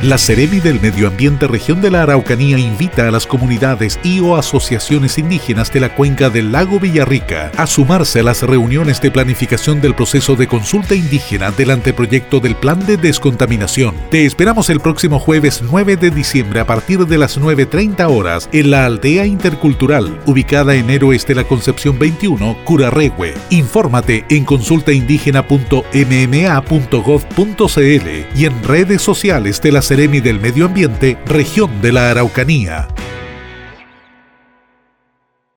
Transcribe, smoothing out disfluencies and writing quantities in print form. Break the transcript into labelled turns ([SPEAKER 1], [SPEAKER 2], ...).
[SPEAKER 1] La Seremi del Medio Ambiente Región de la Araucanía invita a las comunidades y o asociaciones indígenas de la cuenca del lago Villarrica a sumarse a las reuniones de planificación del proceso de consulta indígena del anteproyecto del Plan de Descontaminación. Te esperamos el próximo jueves 9 de diciembre a partir de las 9:30 horas en la Aldea Intercultural, ubicada en Héroes de la Concepción 21, Curarrehue. Infórmate en consultaindígena.mma.gov.cl y en redes sociales de la Seremi del Medio Ambiente, Región de la Araucanía.